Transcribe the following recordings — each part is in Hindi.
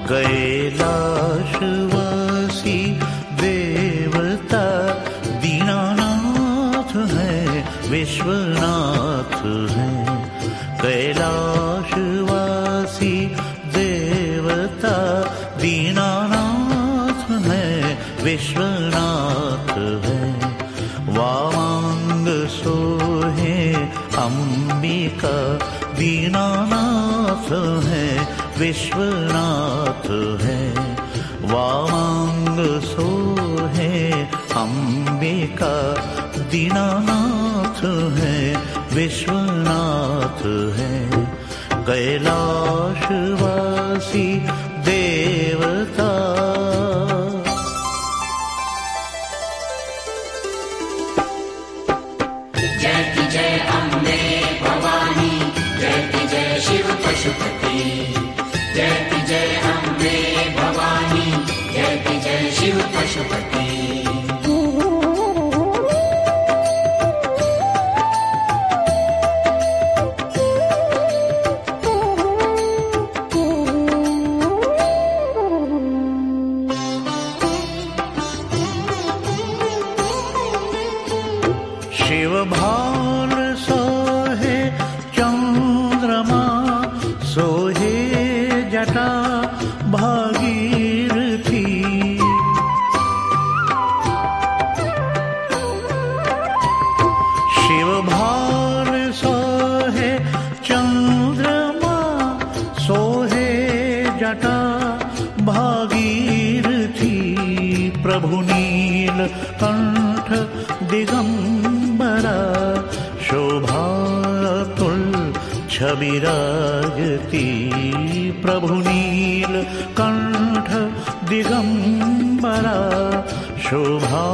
कैलाशवासी देवता दीनानाथ है, विश्वनाथ है। कैलाशवासी देवता दीनानाथ है, विश्वनाथ है। वामांग सोहे अंबिका दीनानाथ है, विश्वनाथ है। वामांग सोहे अंबिका दीनानाथ है, विश्वनाथ है। कैलाशवासी देवता पशुपति जय जय अम्बे भवानी, जय जय शिव पशुपति। शिव भाल सोहे चंद्रमा, सोहे जटा भागीरथी। शिव भाल सोहे चंद्रमा, सोहे जटा भागीरथी। प्रभु नील कंठ दिगंबरा, शोभा छविराजती। प्रभु नील कंठ दिगंबरा, शोभा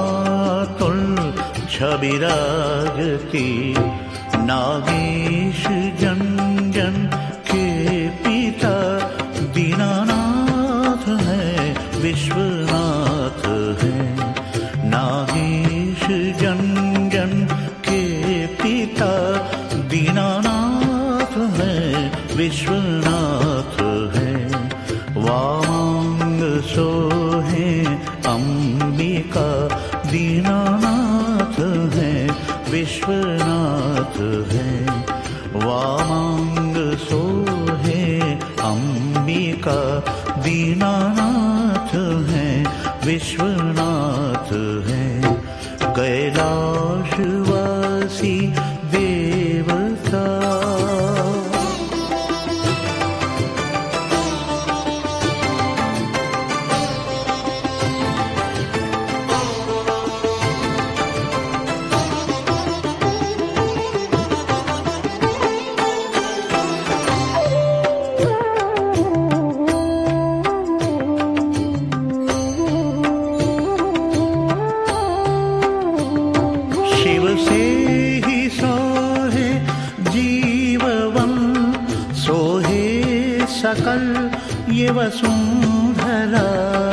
छविराजती। नागेश जंजन के पिता दीनानाथ है, विश्वनाथ है। नागेश जंजन के पिता दीनानाथ है, विश्वनाथ है। वामांग सोहे अंबिका दीनानाथ है, विश्वनाथ है। वामांग सोहे अंबिका दीनानाथ है, विश्वनाथ है। कैलाशवासी देवता शिव से ही सोहे जीववन, सोहे सकल ये वसुंधरा।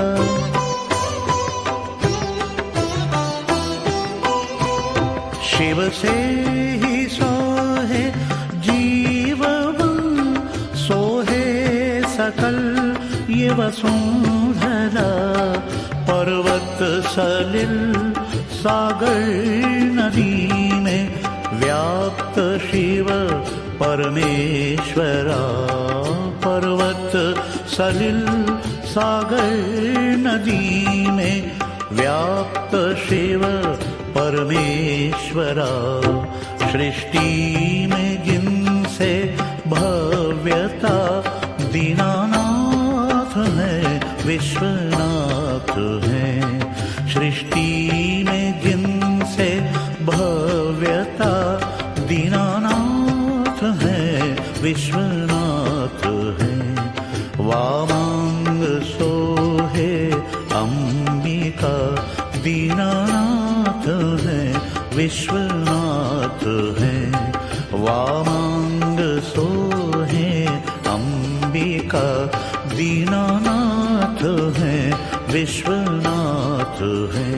शिव से ही सोहे जीववन, सोहे सकल ये वसुंधरा। पर्वत सलिल सागर नदी में व्याप्त शिव परमेश्वरा। पर्वत सलिल सागर नदी में व्याप्त शिव परमेश्वरा। सृष्टि में जिनसे भव्यता दीनानाथ है, विश्वनाथ है। सृष्टि में जिनसे भव्यता दीनानाथ है, विश्वनाथ है। वामांग सोहे अंबिका दीनानाथ है, विश्वनाथ है। वामांग सोहे अंबिका दीनानाथ है, विश्वनाथ है।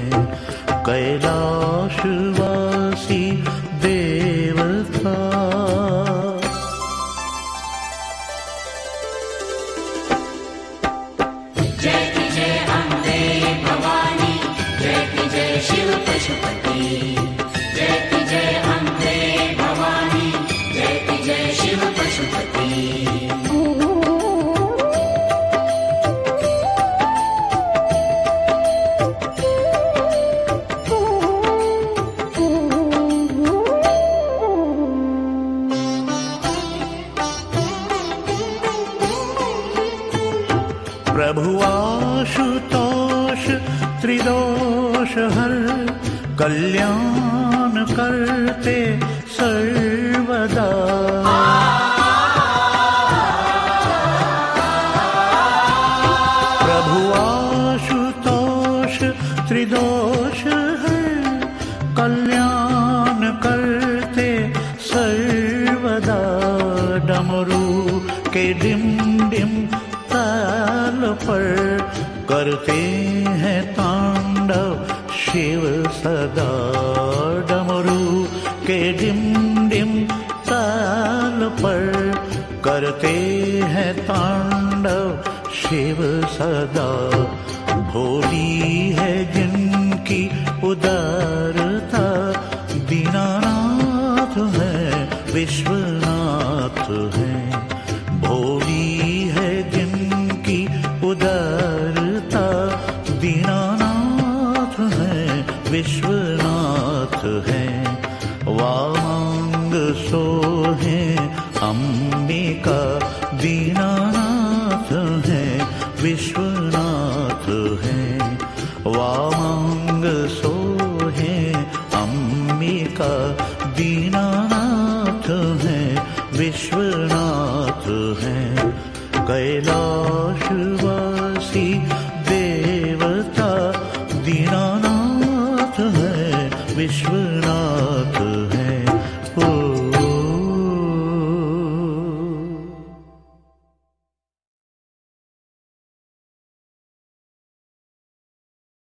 कैलाशवासी देवता कल्याण करते सर्वदा। प्रभु आशुतोष त्रिदोष है, कल्याण करते सर्वदा। डमरू के डिम डिम ताल पर करते हैं तांडव शिव सदा। डमरू के डिम डिम ताल पर करते हैं तांडव शिव सदा। भोली है जिनकी उदारता, दीनानाथ है विश्वनाथ है। भोली है जिनकी उदारता, दीनानाथ है विश्वनाथ है। वामांग सोहे अंबिका, दीनानाथ है विश्वनाथ है। वामांग सोहे अंबिका, दीनानाथ है विश्वनाथ है। कैलाशवासी देवता, दीनानाथ है विश्वनाथ है।